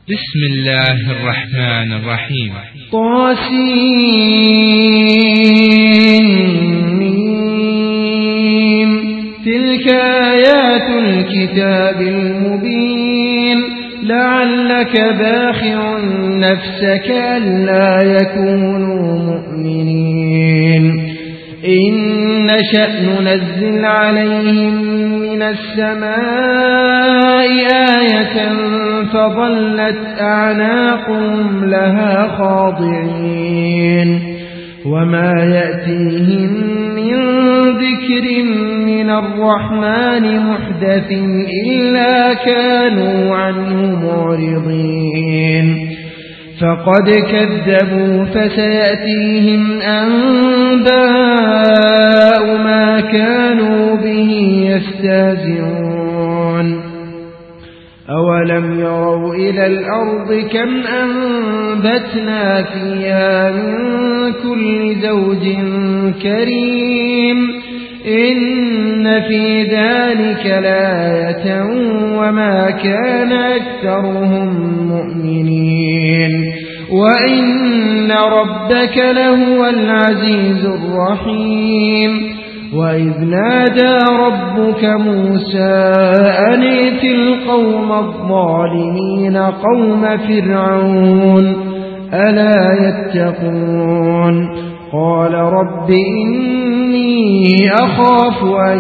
بسم الله الرحمن الرحيم. طاسين. تلك آيات الكتاب المبين لعلك باخع نفسك ألا يكونوا مؤمنين إن نشأ ننزل عليهم من السماء آية فظلت أعناقهم لها خاضعين وما يأتيهم من ذكر من الرحمن محدث إلا كانوا عنه معرضين فقد كذبوا فسيأتيهم أنباء ما كانوا به يستهزئون أولم يروا إلى الأرض كم أنبتنا فيها من كل زوج كريم إن في ذلك لآية وما كان أكثرهم مؤمنين وإن ربك لهو العزيز الرحيم وإذ نادى ربك موسى أن ائت القوم الظالمين قوم فرعون ألا يتقون قال رب إني أخاف أن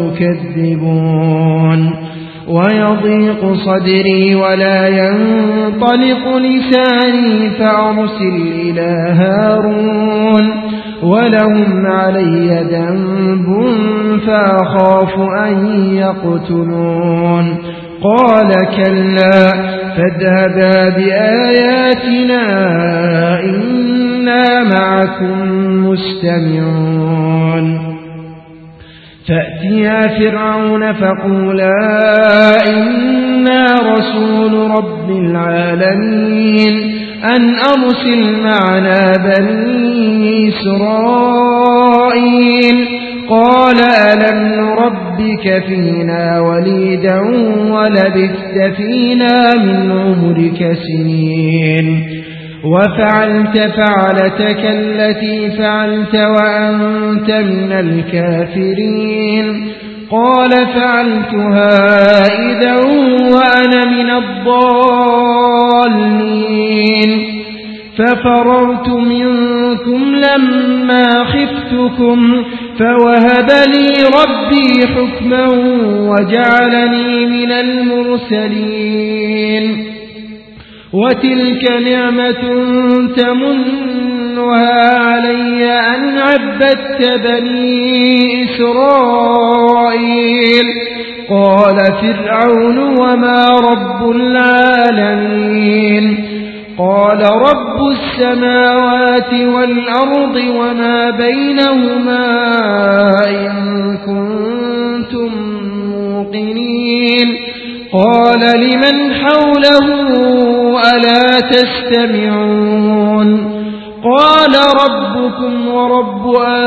يكذبون ويضيق صدري ولا ينطلق لساني فأرسل إلى هارون ولهم علي ذنب فأخاف أن يقتلون قال كلا فاذهبا بآياتنا إنا معكم مستمعون فأتيا فرعون فقولا إنا رسول رب العالمين أن أرسل معنا بني إسرائيل قال ألم نربك فينا وليدا ولبثت فينا من عمرك سنين وفعلت فعلتك التي فعلت وأنت من الكافرين قال فعلتها إذا وأنا من الضالين ففررت منكم لما خفتكم فوهب لي ربي حكما وجعلني من المرسلين وتلك نعمة تمنها علي أن عبدت بني إسرائيل قال فرعون وما رب العالمين قال رب السماوات والأرض وما بينهما إن كنتم موقنين قال لمن حوله ألا تستمعون قال ربكم ورب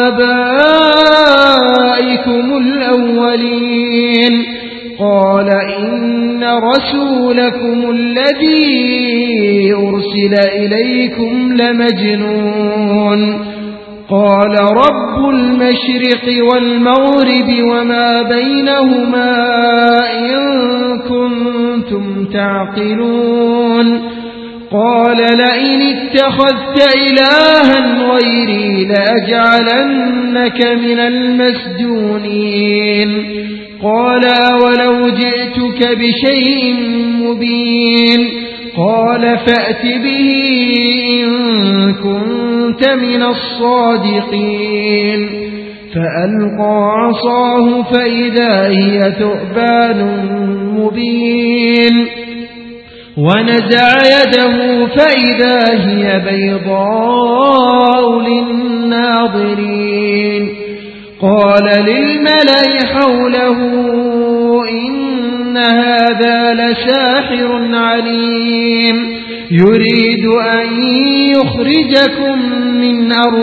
آبائكم الأولين قال إن رسولكم الذي أرسل إليكم لمجنون قال رب المشرق والمغرب وما بينهما إن كنتم تعقلون قال لئن اتخذت إلها غيري لأجعلنك من المسجونين قال أولو جئتك بشيء مبين قال فأت به إن كنت من الصادقين فألقى عصاه فإذا هي ثعبان مبين ونزع يده فإذا هي بيضاء للناظرين قال للملأ حوله إن هذا لساحر عليم يريد أن يخرجكم من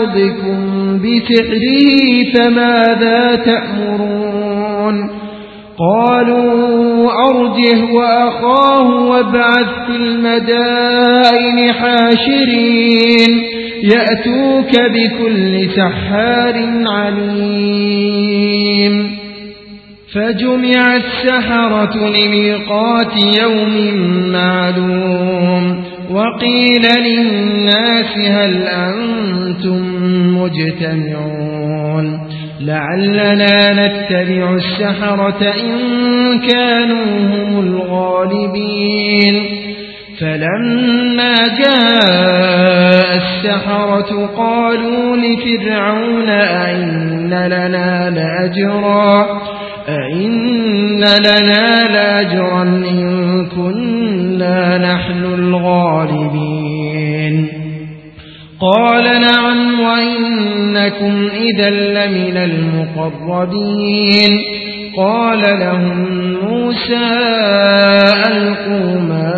أرضكم بسحره فماذا تأمرون قالوا أرجه وأخاه وابعث في المدائن حاشرين يأتوك بكل سحار عليم فجمع السحرة لميقات يوم معلوم وقيل للناس هل أنتم مجتمعون لعلنا نتبع السحرة إن كانوا هم الغالبين فلما جاء السحرة قالوا لفرعون أئن لنا لأجرا إن كنا نحن الغالبين قال نعم وإنكم إذا لمن المقربين قال لهم موسى ألقوا ما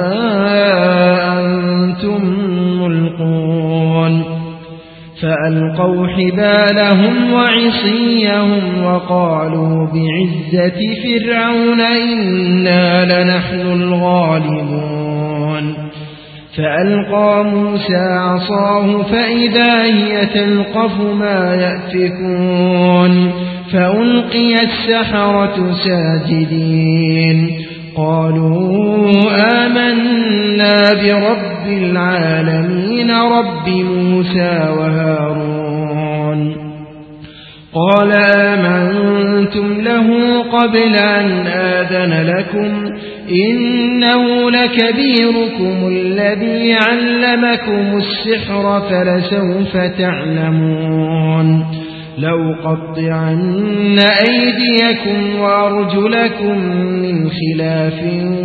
أنتم ملقون فألقوا حبالهم وعصيهم وقالوا بعزة فرعون إنا لنحن الغالبون فألقى موسى عصاه فإذا هي تلقف ما يأفكون فألقي السحرة ساجدين قالوا آمنا برب العالمين رب موسى وهارون قال آمنتم له قبل أن آذن لكم إنه لكبيركم الذي علمكم السحر فلسوف تعلمون لأقطعن أيديكم وأرجلكم من خلاف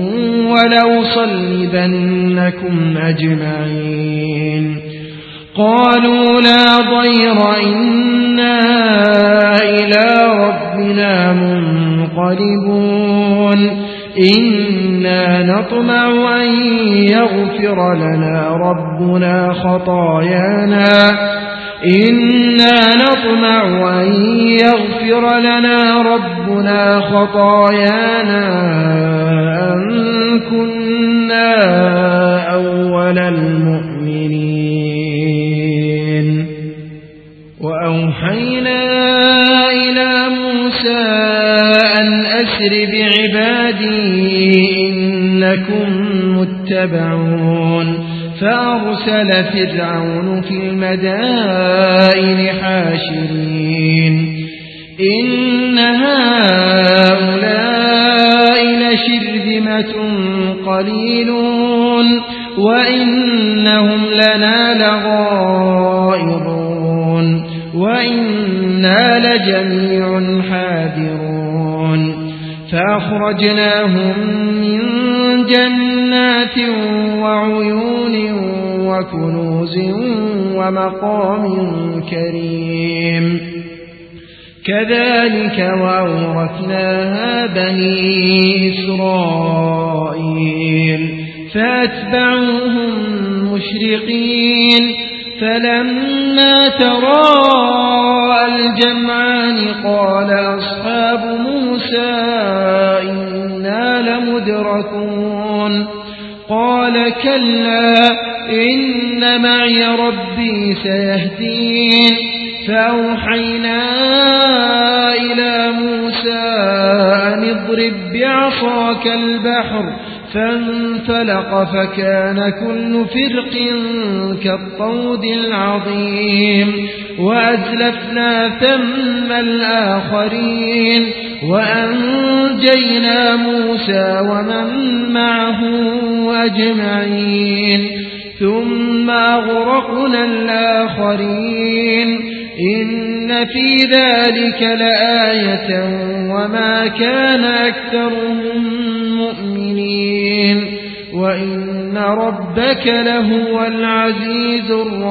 ولأصلبنكم أجمعين قالوا لا ضير إنا إلى ربنا منقلبون إنا نطمع أن يغفر لنا ربنا خطايانا أن كنا أول المؤمنين وأوحينا إلى موسى أن أسر بعبادي إنكم متبعون فأرسل فرعون في المدائن حاشرين إن هؤلاء لشرذمة قليلون وإنهم لنا لغائظون وإنا لجميع حاذرون فأخرجناهم من جنات وعيون وكنوز ومقام كريم كذلك وأورثناها بني إسرائيل فأتبعوهم مشرقين فلما تراءى الجمعان قال أصحاب موسى إنا لمدركون قال كلا إن معي ربي سيهدين فأوحينا إلى موسى أن اضرب بعصاك البحر فانفلق فكان كل فرق كالطود العظيم وأزلفنا ثم الآخرين وأنجينا موسى ومن معه أجمعين ثم أغرقنا الآخرين إن في ذلك لآية وما كان أكثرهم مؤمنين وإن ربك لهو العزيز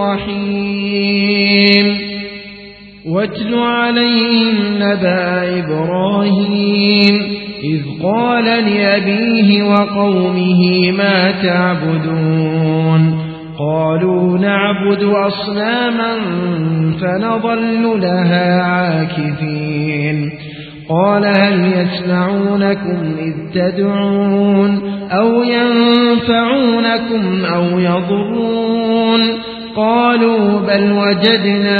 الرحيم واتل عليهم نبأ إبراهيم إذ قال لأبيه وقومه ما تعبدون قالوا نعبد أصناما فنظل لها عاكفين قال هل يسمعونكم إذ تدعون أو ينفعونكم أو يضرون قالوا بل وجدنا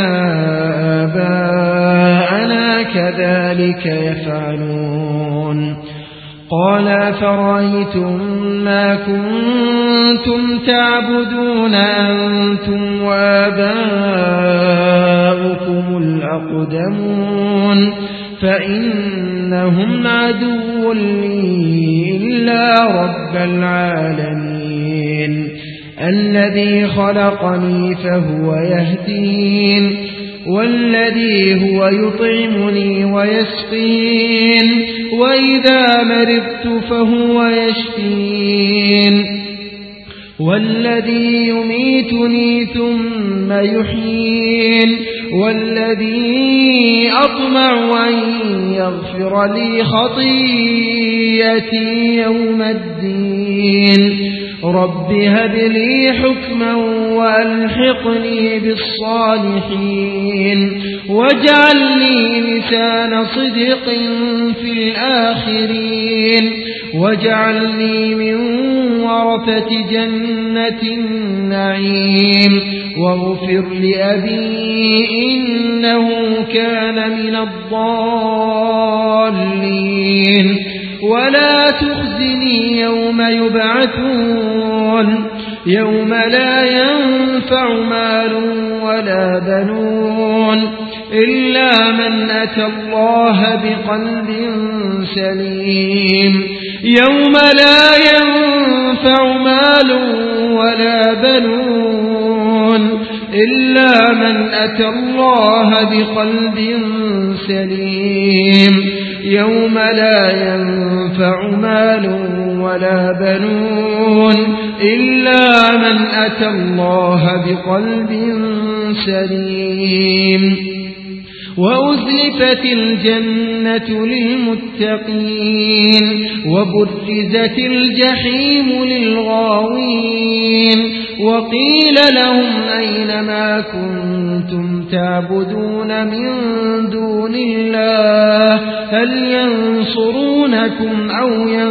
آباءنا كذلك يفعلون قال فرأيتم ما كنتم تعبدون أنتم وآباؤكم الأقدمون فإنهم عدو لي إلا رب العالمين الذي خلقني فهو يهدين والذي هو يطعمني ويسقين وإذا مرضت فهو يشفين والذي يميتني ثم يحيين والذي أطمع أن يغفر لي خطيئتي يوم الدين رب هب لي حكما وألحقني بالصالحين واجعل لي لسان صدق في الآخرين واجعلني من ورثة جنة النعيم واغفر لأبي إنه كان من الضالين ولا تخزني يوم يبعثون يوم لا ينفع مال ولا بنون إلا من أتى الله بقلب سليم يوم لا ينفع مال ولا بنون إلا من أتى الله بقلب سليم يوم لا ينفع مال ولا بنون إلا من أتى الله بقلب سليم وأزلفت الجنة للمتقين وبرزت الجحيم للغاوين وقيل لهم أين ما كنتم تعبدون من دون الله هل ينصرونكم أو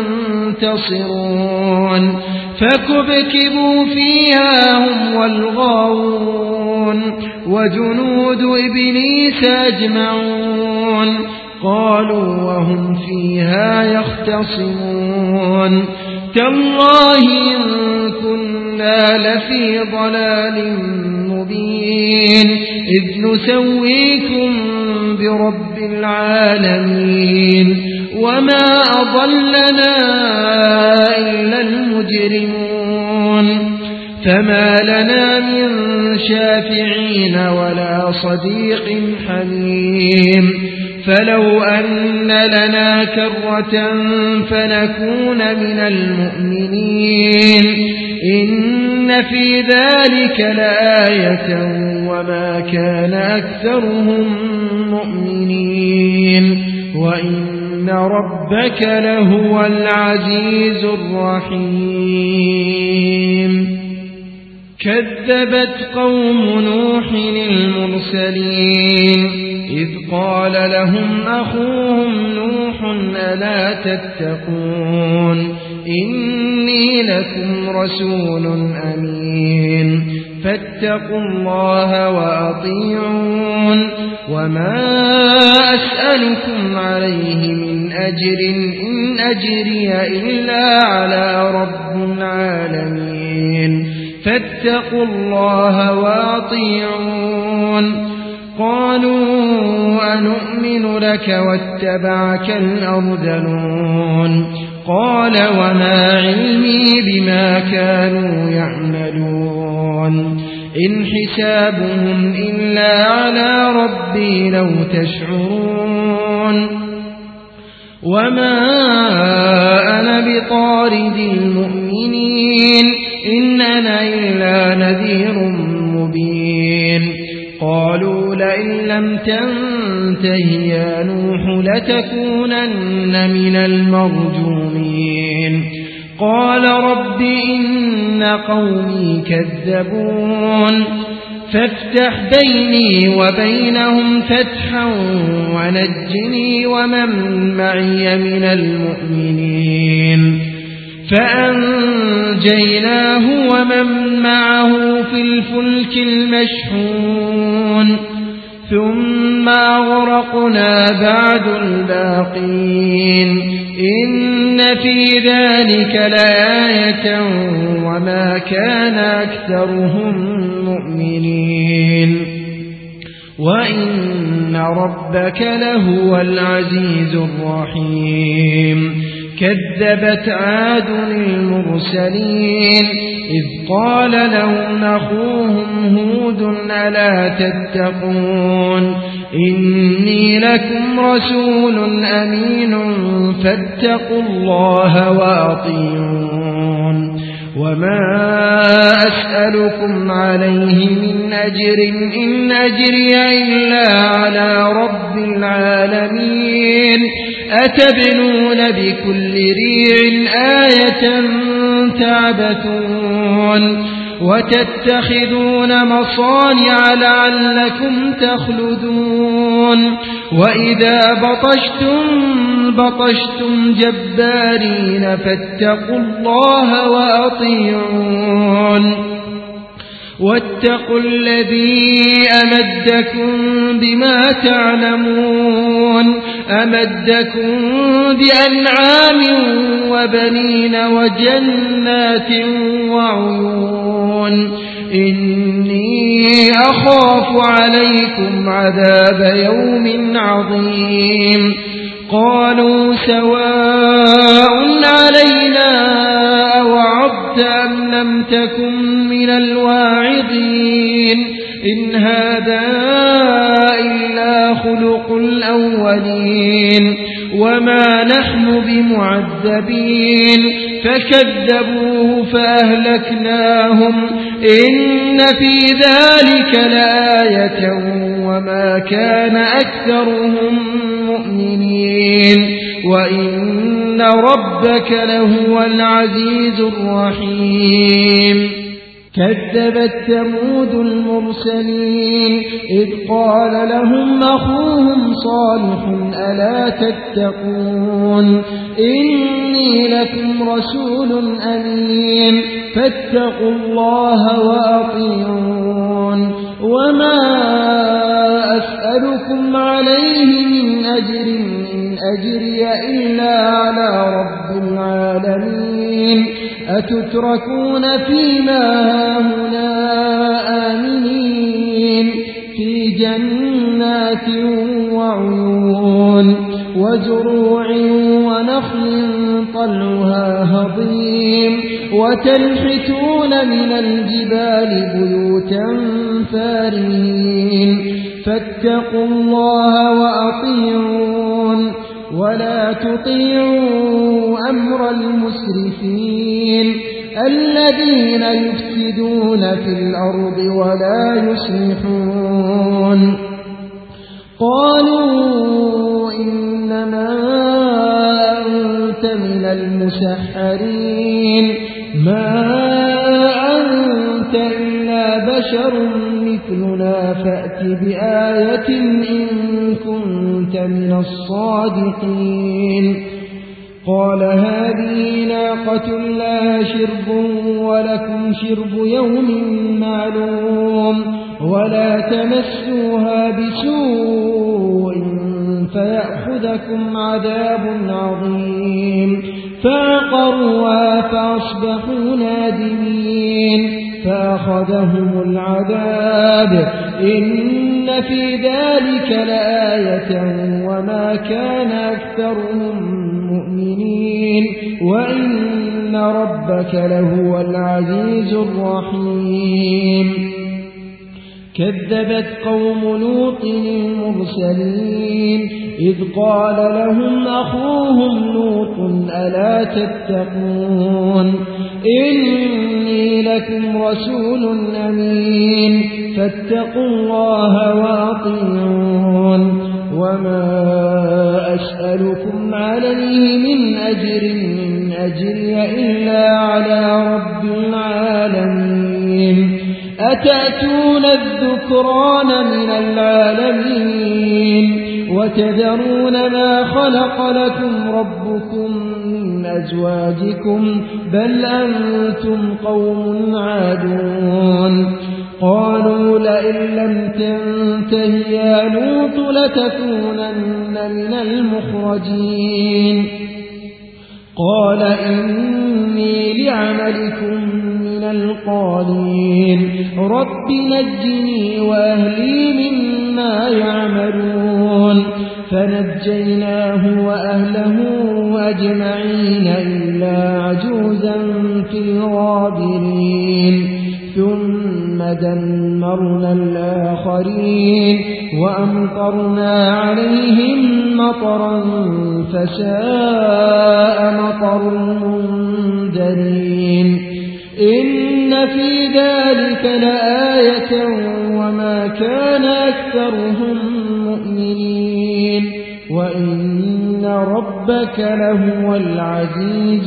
ينتصرون فكبكبوا فيها هم والغاوون وجنود إبليس أجمعون قالوا وهم فيها يختصمون تالله إن كنا لفي ضلال مبين إذ نسويكم برب العالمين وما أضلنا إلا المجرمون فما لنا من شافعين ولا صديق حميم فلو أن لنا كرة فنكون من المؤمنين إن في ذلك لآية وما كان أكثرهم مؤمنين وإن ربك لهو العزيز الرحيم كذبت قوم نوح المرسلين إذ قال لهم أخوهم نوح ألا تتقون إني لكم رسول أمين فاتقوا الله وأطيعون وما أسألكم عليه من أجر إن أجري إلا على رب العالمين فاتقوا الله وأطيعون قالوا أنؤمن لك واتبعك الأرذلون قال وما علمي بما كانوا يعملون إن حسابهم إلا على ربي لو تشعرون وما أنا بطارد المؤمنين إن أنا إلا نذير مبين قالوا لئن لم تنته يا نوح لتكونن من المرجومين قال رب إن قومي كذبون فافتح بيني وبينهم فتحا ونجني ومن معي من المؤمنين فأنجيناه ومن معه في الفلك المشحون ثم أغرقنا بعد الباقين إن في ذلك لآية وما كان أكثرهم مؤمنين وإن ربك لهو العزيز الرحيم كذبت عاد المرسلين إذ قال لهم أخوهم هود ألا تتقون إني لكم رسول أمين فاتقوا الله وأطيعون وما أسألكم عليه من أجر إن أجري إلا على رب العالمين أتبنون بكل ريع آية تعبثون وتتخذون مصانع لعلكم تخلدون وإذا بطشتم جبارين فاتقوا الله وأطيعون واتقوا الذي أمدكم بما تعلمون أمدكم بأنعام وبنين وجنات وعيون إني أخاف عليكم عذاب يوم عظيم قالوا سواء علينا أوعظت أم لم تكن من الواعظين إن هذا إلا خلق الأولين وما نحن بمعذبين فكذبوه فأهلكناهم إن في ذلك لآية وما كان أكثرهم مؤمنين وإن ربك لهو العزيز الرحيم كذبت ثمود المرسلين إذ قال لهم أخوهم صالح ألا تتقون إني لكم رسول أمين فاتقوا الله وأطيعون وما أسألكم عليه من أجر إن أجري إلا على رب العالمين أتتركون فيما هاهنا آمنين في جنات وعيون وزروع ونخل طلعها هضيم وتنحتون من الجبال بيوتا فارهين فاتقوا الله وأطيعون ولا تطيعوا أمر المسرفين الذين يفسدون في الأرض ولا يصلحون قالوا إنما أنت من المسحرين ما أنت إلا بشر مثلنا فأت بآية إن كنت من الصادقين قال هذه ناقة لها شرب ولكم شرب يوم معلوم ولا تمسوها بسوء فيأخذكم عذاب عظيم فعقروها فأصبحوا نادمين فأخذهم العذاب إن في ذلك لآية وما كان أكثرهم مؤمنين وإن ربك لهو العزيز الرحيم كذبت قوم لوط المرسلين إذ قال لهم أخوهم لوط ألا تتقون إني لكم رسول أمين فاتقوا الله وأطيعون وما أسألكم عليه من أجر إن أجري إلا على رب العالمين أتأتون الذكران من العالمين وتذرون ما خلق لكم ربكم من أزواجكم بل أنتم قوم عادون قالوا لئن لم تنته يا لوط لتكونن من المخرجين قال إني لعملكم من القالين رب نجني وأهلي مما يعملون فنجيناه وأهله أجمعين إلا عجوزا في الغابرين ثم دمرنا الآخرين وأمطرنا عليهم مطرا فساء مطر المنذرين إن في ذلك لآية وما كان أكثرهم مؤمنين وإن ربك لهو العزيز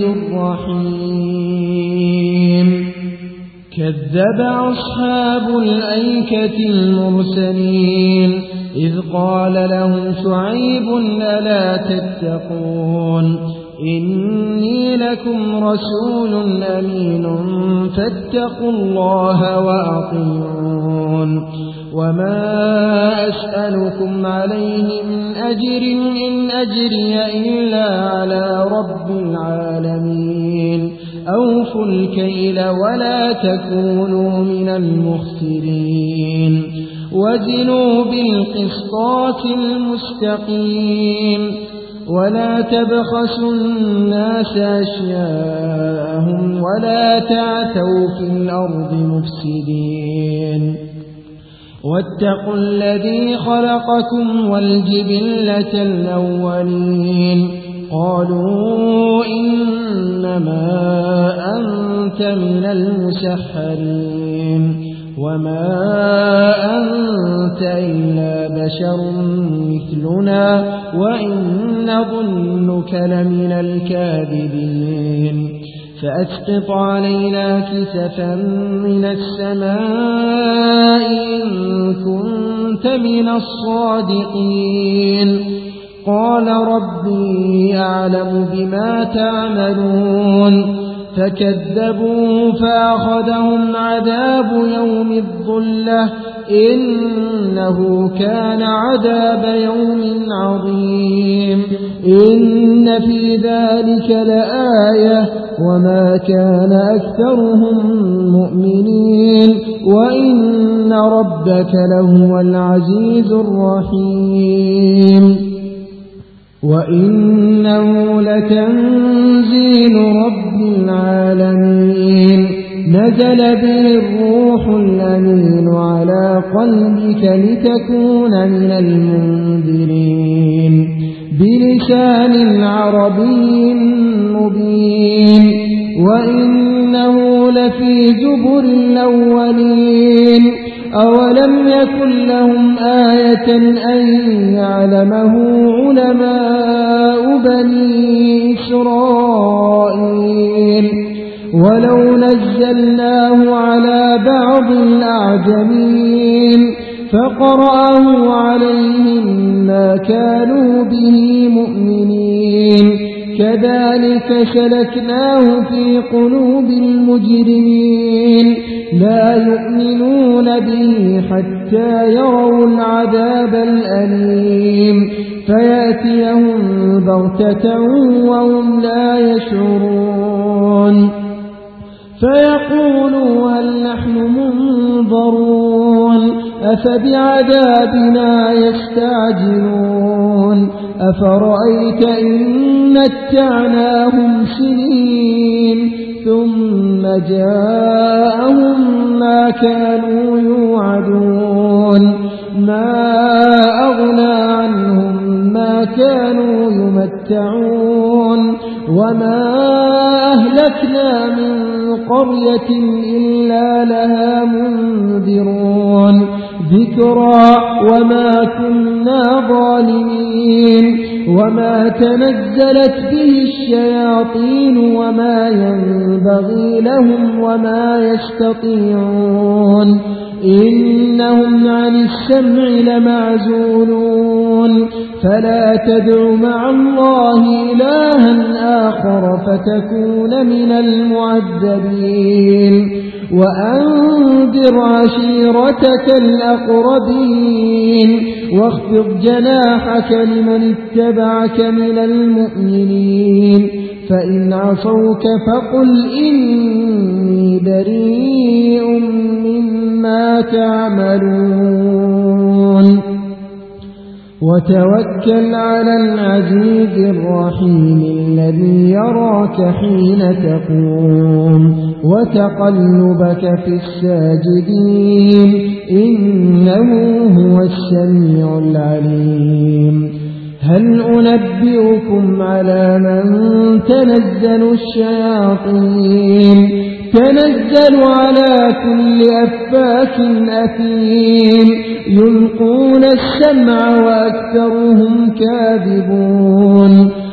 الرحيم كذب أصحاب الأيكة المرسلين إذ قال لهم شعيب ألا تتقون إني لكم رسول أمين فاتقوا الله وأطيعون وما أسألكم عليه من أجر إن أجري إلا على رب العالمين أوفوا الكيل ولا تكونوا من المخسرين وزنوا بالقسطاس المستقيم ولا تبخسوا الناس أشياءهم ولا تعثوا في الأرض مفسدين واتقوا الذي خلقكم والجبلة الأولين قالوا إنما أنت من المسحرين وما أنت إلا بشر مثلنا وإن نظنك لمن الكاذبين فأسقط علينا كسفا من السماء إن كنت من الصادقين قال ربي أعلم بما تعملون فكذبوا فأخذهم عذاب يوم الظلة إنه كان عذاب يوم عظيم إن في ذلك لآية وما كان أكثرهم مؤمنين وإن ربك لهو العزيز الرحيم وإنه لتنزيل رب العالمين نزل به الروح الأمين على قلبك لتكون من المنذرين بلسان عربي مبين وإنه لفي زبر الأولين أولم يكن لهم آية أن يعلمه علماء بني إسرائيل ولو نزلناه على بعض الأعجمين فقرأه عليهم ما كانوا به مؤمنين كذلك سلكناه في قلوب المجرمين لا يؤمنون به حتى يروا العذاب الأليم فيأتيهم بغتة وهم لا يشعرون فيقولوا هل نحن منظرون أفبعذابنا يستعجلون أفرأيت إن متعناهم سنين ثم جاءهم ما كانوا يوعدون ما أغنى عنهم ما كانوا يمتعون وما أهلكنا من قرية إلا لها منذرون ذكرى وما كنا ظالمين وما تنزلت به الشياطين وما ينبغي لهم وما يستطيعون إنهم عن السمع لمعزولون فلا تدع مع الله إلها آخر فتكون من المعذبين وأنذر عشيرتك الأقربين واخفض جناحك لمن اتبعك من المؤمنين فإن عصوك فقل إني بريء مما تعملون وتوكل على العزيز الرحيم الذي يراك حين تقوم وتقلبك في الساجدين إنه هو السميع العليم هل أنبئكم على من تنزل الشياطين تنزل على كل أفاك أثيم يلقون السمع وأكثرهم كاذبون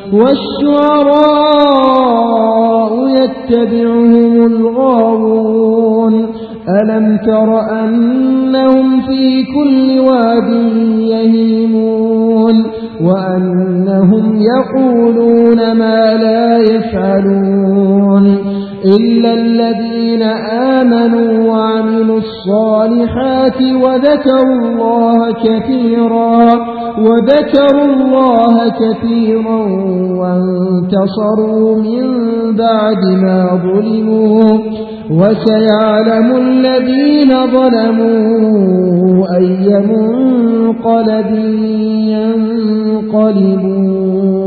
والشعراء يتبعهم الغاوون ألم تر أنهم في كل واد يهيمون وأنهم يقولون ما لا يفعلون إلا الذين آمنوا وعملوا الصالحات وذكروا الله كثيرا وانتصروا من بعد ما ظلموا وسيعلم الذين ظلموا أي منقلب ينقلبون